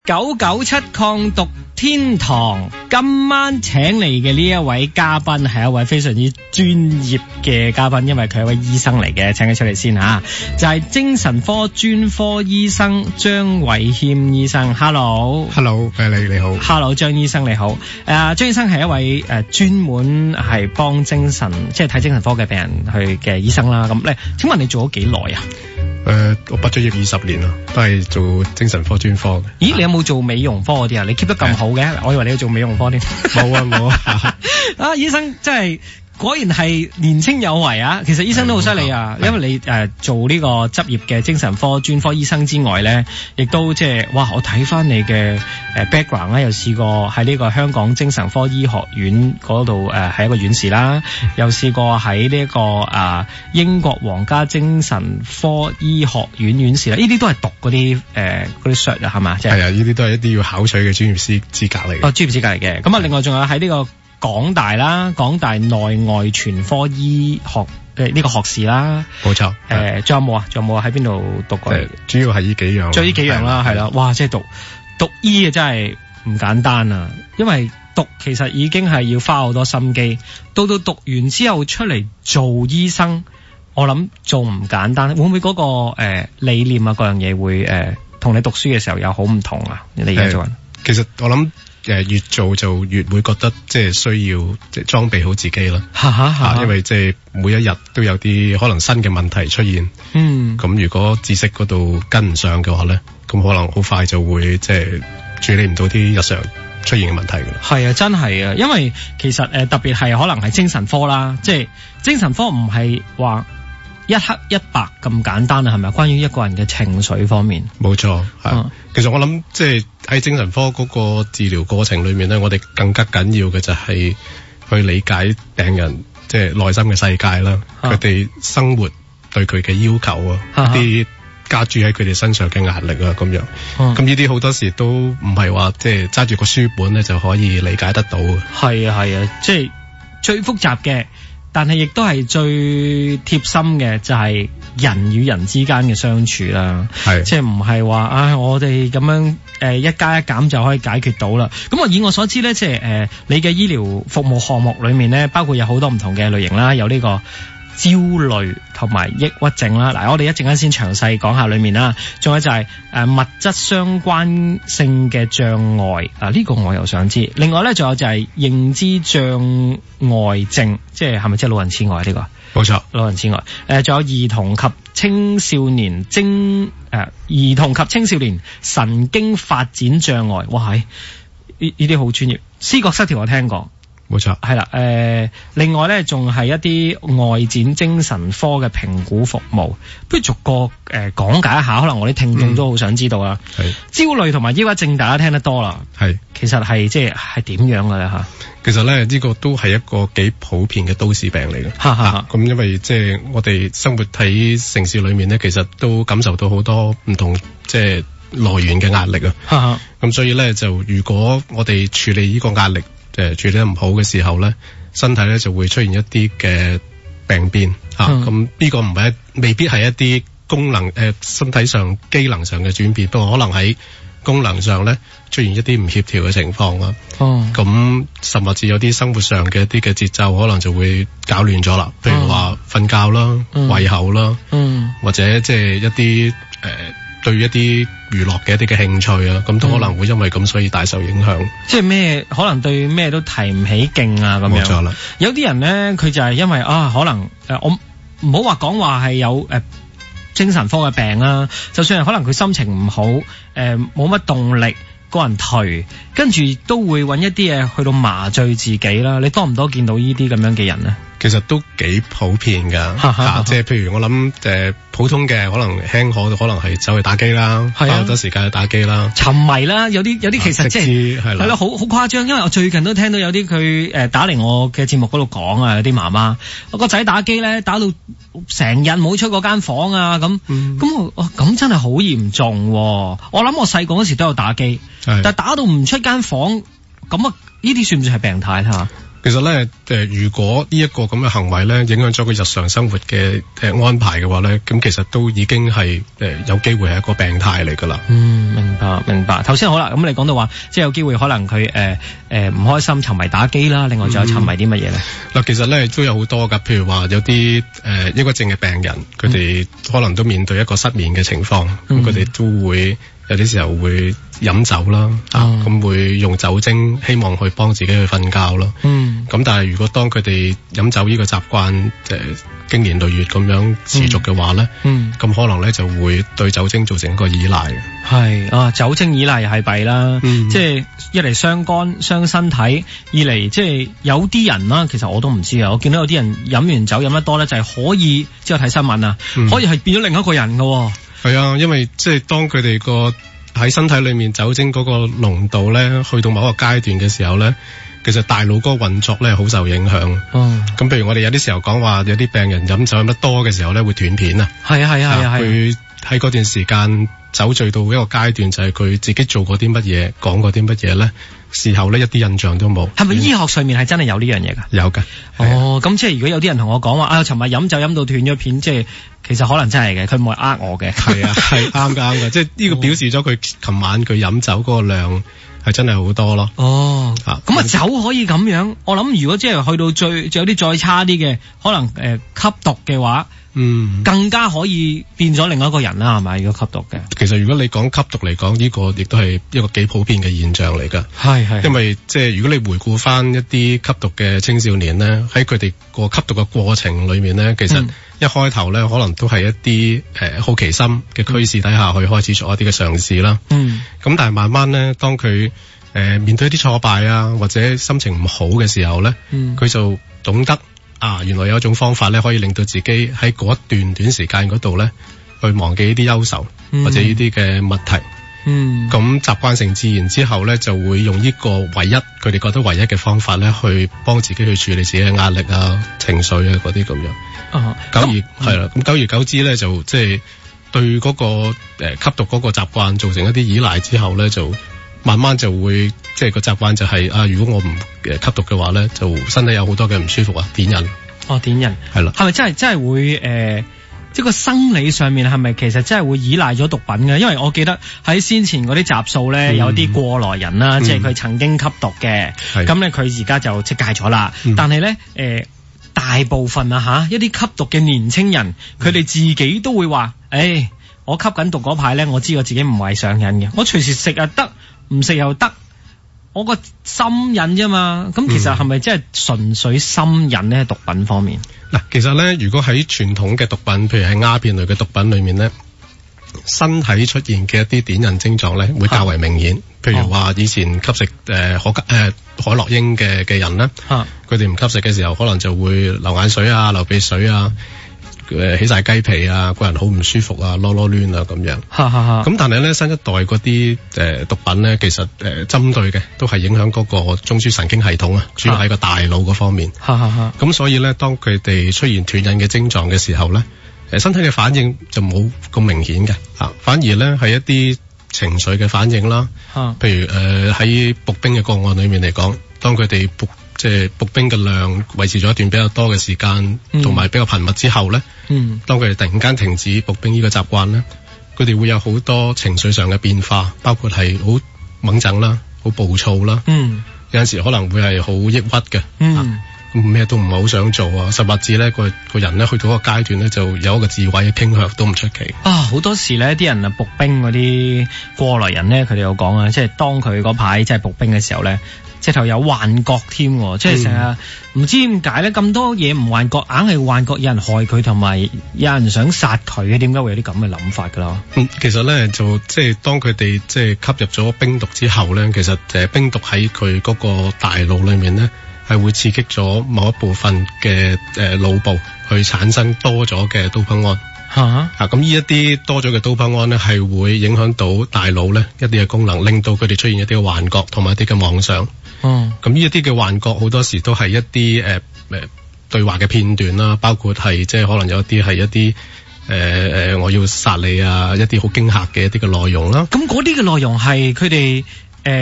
997抗毒天堂，今晚請嚟嘅呢一位嘉賓係一位非常之專業嘅嘉賓，因為佢係一位醫生嚟嘅，請佢出嚟先吓，就係精神科專科醫生張偉謙醫生。Hello， 你好。 Hello， 張醫生你好。張醫生係一位專門係幫精神即係睇精神科嘅病人去嘅醫生啦。咁咧，請問你做咗幾耐啊？ 我畢咗業20年啦，都係做精神科專科嘅。 咦，你有冇做美容科嗰啲啊？你 keep 得咁好嘅，我以為你要做美容科添。 冇啊。 啊，醫生真係果然係年青有為啊！其實醫生都好犀利啊，因為你做呢個執業嘅精神科專科醫生之外咧，亦都即係哇！我睇翻你嘅background 咧，又試過喺呢個香港精神科醫學院嗰度係一個院士啦，又試過喺呢個英國皇家精神科醫學院院士啦。呢啲都係讀嗰啲cert 啊，係嘛？即係係啊，呢啲都係一啲要考取嘅專業資格嚟嘅。 專業資格嚟嘅。咁啊，另外仲有喺呢個港大啦，港大內外全科醫學呢個學士啦， 冇錯。 仲有冇啊？喺邊度讀過？ 主要係呢幾樣。 就呢幾樣啦，係啦。哇，即係讀醫嘅真係唔簡單啊！因為讀其實已經係要花好多心機，到讀完之後出嚟做醫生，我諗做唔簡單。會唔會嗰個理念啊，嗰樣嘢會同你讀書嘅時候有好唔同啊？你而家做人其實我諗。越做就越會覺得即係需要即係裝備好自己啦。因為即係每一日都有啲可能新嘅問題出現。咁如果知識嗰度跟唔上嘅話咧，咁可能好快就會即係處理唔到啲日常出現嘅問題㗎啦。係啊，真係啊，因為其實特別係可能係精神科啦，即係精神科唔係話一黑一白咁簡單啊，係咪？關於一個人嘅情緒方面， 冇錯。其實我諗即係喺精神科嗰個治療過程裏面咧，我哋更加緊要嘅就係去理解病人即係內心嘅世界啦，佢哋生活對佢嘅要求啊，啲加諸喺佢哋身上嘅壓力啊，咁樣。咁呢啲好多時都唔係話即係揸住個書本咧就可以理解得到嘅。係啊，即係最複雜嘅。但係亦都係最貼心嘅，就係人與人之間嘅相處啦。即係唔係話我哋咁樣一加一減就可以解決到啦。咁我以我所知咧，即係你嘅醫療服務項目裏面咧，包括有好多唔同嘅類型啦，有呢個焦慮同埋抑鬱症啦。嗱，我哋一陣間先詳細講下裏面啦。仲有就係物質相關性嘅障礙呢個我又想知。另外咧，仲有就係認知障礙症，即係咪即係老人痴呆呢個？冇錯，老人痴呆。仲有兒童及青少年神經發展障礙。哇，呢啲好專業。思覺失調我聽過。冇錯，係啦。另外咧，仲係一啲外展精神科嘅評估服務，不如逐個講解一下，可能我啲聽眾都好想知道啦。焦慮同埋抑鬱症大家聽得多啦。其實係即係點樣嘅咧嚇？其實咧呢個都係一個幾普遍嘅都市病嚟嘅。咁因為即係我哋生活喺城市裏面咧，其實都感受到好多唔同即係來源嘅壓力啊。咁所以咧就如果我哋處理呢個壓力處理得唔好嘅時候咧，身體咧就會出現一啲嘅病變嚇。咁呢個未必係一啲功能身體上機能上嘅轉變，不過可能喺功能上咧出現一啲唔協調嘅情況啊。咁甚至有啲生活上嘅一啲嘅節奏可能就會搞亂咗啦。譬如話瞓覺啦、胃口啦，或者即係一啲對一啲娛樂嘅一啲嘅興趣啊，咁都可能會因為咁所以大受影響。即係咩？可能對咩都提唔起勁啊咁樣。冇錯啦。有啲人咧，佢就係因為可能我唔好話講話係有精神科嘅病啦，就算係可能佢心情唔好，冇乜動力，個人頹，跟住都會揾一啲嘢去到麻醉自己啦。你多唔多見到呢啲咁樣嘅人咧？其實都幾普遍㗎。即係譬如我諗普通嘅可能輕可能係走去打機啦，花好多時間去打機啦，沉迷啦。有啲其實即係係咯，好誇張。因為我最近都聽到有啲佢打嚟我嘅節目嗰度講啊，有啲媽媽我個仔打機咧，打到成日冇出嗰間房啊咁。咁真係好嚴重。我諗我細個嗰時都有打機，但係打到唔出間房，咁呢啲算唔算係病態嚇？ 其實咧，如果呢一個咁嘅行為咧，影響咗佢日常生活嘅安排嘅話咧，咁其實都已經係有機會係一個病態嚟噶啦。 明白。頭先好啦，咁你講到話，即係有機會可能佢唔開心，沉迷打機啦，另外仲有沉迷啲乜嘢咧？ 嗱，其實咧都有好多噶，譬如話有啲抑鬱症嘅病人，佢哋可能都面對一個失眠嘅情況，咁佢哋都會有啲時候會飲酒啦，咁會用酒精希望去幫自己去瞓覺咯。咁但係如果當佢哋飲酒呢個習慣經年累月咁樣持續嘅話咧，咁可能咧就會對酒精造成一個依賴嘅。 係酒精依賴又係弊啦，即係一嚟傷肝傷身體，二嚟即係有啲人啦，其實我都唔知啊。我見到有啲人飲完酒飲得多咧，就係可以即係睇新聞啊，可以係變咗另一個人㗎。 係啊，因為即係當佢哋個喺身體裏面酒精嗰個濃度咧，去到某一個階段嘅時候咧，其實大腦嗰個運作咧好受影響。咁譬如我哋有啲時候講話，有啲病人飲酒飲得多嘅時候咧會斷片啊。係啊。佢喺嗰段時間酒醉到一個階段，就係佢自己做過啲乜嘢，講過啲乜嘢咧，事後咧一啲印象都冇。係咪醫學上面係真係有呢樣嘢㗎？有㗎。 咁即係如果有啲人同我講話尋日飲酒飲到斷咗片，即係其實可能真係嘅，佢唔係呃我嘅。 係啊，係啱㗎，即係呢個表示咗佢琴晚佢飲酒嗰個量係真係好多咯。 咁酒可以咁樣，我諗如果即係去到最有啲再差啲嘅，可能吸毒嘅話。更加可以變咗另外一個人啦，係咪？如果吸毒嘅， 其實如果你講吸毒嚟講，呢個亦都係一個幾普遍嘅現象嚟㗎。係，因為即係如果你回顧翻一啲吸毒嘅青少年咧，喺佢哋個吸毒嘅過程裏面咧，其實一開頭咧可能都係一啲好奇心嘅驅使底下去開始做一啲嘅嘗試啦。咁但係慢慢咧，當佢面對一啲挫敗啊，或者心情唔好嘅時候咧，佢就懂得。原來有一種方法咧，可以令到自己喺嗰一段短時間嗰度咧，去忘記呢啲憂愁或者呢啲嘅問題。咁習慣成自然之後咧，就會用呢個唯一佢哋覺得唯一嘅方法咧，去幫自己去處理自己嘅壓力啊、情緒啊嗰啲咁樣。久而久之咧，就即係對嗰個吸毒嗰個習慣造成一啲依賴之後咧，就慢慢就會即係個習慣就係如果我唔吸毒嘅話咧，就身體有好多嘅唔舒服啊，點人。點人係啦，係咪真係會即係個生理上面係咪其實真係會依賴咗毒品嘅？因為我記得喺先前嗰啲集數咧，有啲過來人啦，即係佢曾經吸毒嘅，咁咧佢而家就即戒咗啦。但係咧大部分一啲吸毒嘅年青人，佢哋自己都會話：我吸緊毒嗰排咧，我知我自己唔係上癮嘅，我隨時食又得。唔食又得，我個心癮啫嘛。咁其實係咪真係純粹心癮咧？毒品方面嗱，其實咧，如果喺傳統嘅毒品，譬如係鴉片類嘅毒品裏面咧，身體出現嘅一啲點人症狀咧，會較為明顯。譬如話以前吸食海洛因嘅人咧，佢哋唔吸食嘅時候，可能就會流眼水啊、流鼻水啊。起晒雞皮啊，個人好唔舒服啊，囉囉攣啊咁樣。咁但係咧，新一代嗰啲毒品咧，其實針對嘅都係影響嗰個中樞神經系統啊，主要喺個大腦嗰方面。咁所以咧，當佢哋出現斷癮嘅症狀嘅時候咧，身體嘅反應就冇咁明顯嘅，反而咧係一啲情緒嘅反應啦。譬如喺步兵嘅個案裏面嚟講，當佢哋即係步兵嘅量維持咗一段比較多嘅時間，同埋比較頻密之後咧，當佢哋突然間停止步兵呢個習慣咧，佢哋會有好多情緒上嘅變化，包括係好猛震啦、好暴躁啦，有陣時可能會係好抑鬱嘅，咩都唔係好想做啊，甚至咧個人咧去到一個階段咧，就有一個自毀嘅傾向都唔出奇。 好多時咧，啲人步兵嗰啲過來人咧，佢哋有講啊，即係當佢嗰排即係步兵嘅時候咧。直頭有幻覺添，即係成日唔知點解咧，咁多嘢唔幻覺，硬係幻覺有人害佢，同埋有人想殺佢嘅，點解會有啲咁嘅諗法噶啦？ 其實咧就即係當佢哋即係吸入咗冰毒之後咧，其實冰毒喺佢嗰個大腦裏面咧係會刺激咗某一部分嘅腦部去產生多咗嘅多巴胺。咁呢一啲多咗嘅多巴胺咧係會影響到大腦咧一啲嘅功能，令到佢哋出現一啲嘅幻覺同埋一啲嘅妄想。咁呢一啲嘅幻覺好多時都係一啲對話嘅片段啦，包括係即係可能有一啲係一啲我要殺你啊，一啲好驚嚇嘅一啲嘅內容啦。 咁嗰啲嘅內容係佢哋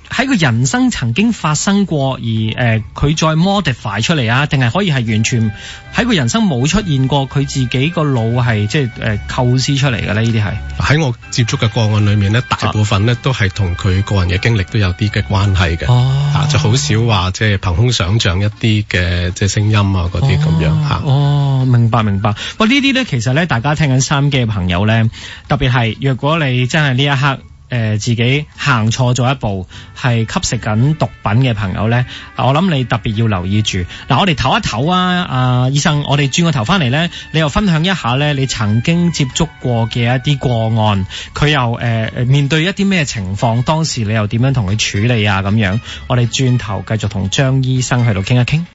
喺個人生曾經發生過，而佢再 modify 出嚟啊？定係可以係完全喺個人生冇出現過，佢自己個腦係即係構思出嚟嘅咧？呢啲係喺我接觸嘅個案裏面咧，大部分咧都係同佢個人嘅經歷都有啲嘅關係嘅，就好少話即係憑空想像一啲嘅即係聲音啊嗰啲咁樣嚇。 明白。哇！呢啲咧其實咧，大家聽緊收音機嘅朋友咧，特別係若果你真係呢一刻自己行錯咗一步，係吸食緊毒品嘅朋友咧，我諗你特別要留意住。嗱，我哋唞一唞啊，醫生，我哋轉個頭翻嚟咧，你又分享一下咧，你曾經接觸過嘅一啲個案，佢又面對一啲咩情況，當時你又點樣同佢處理啊？咁樣，我哋轉頭繼續同張醫生去度傾一傾。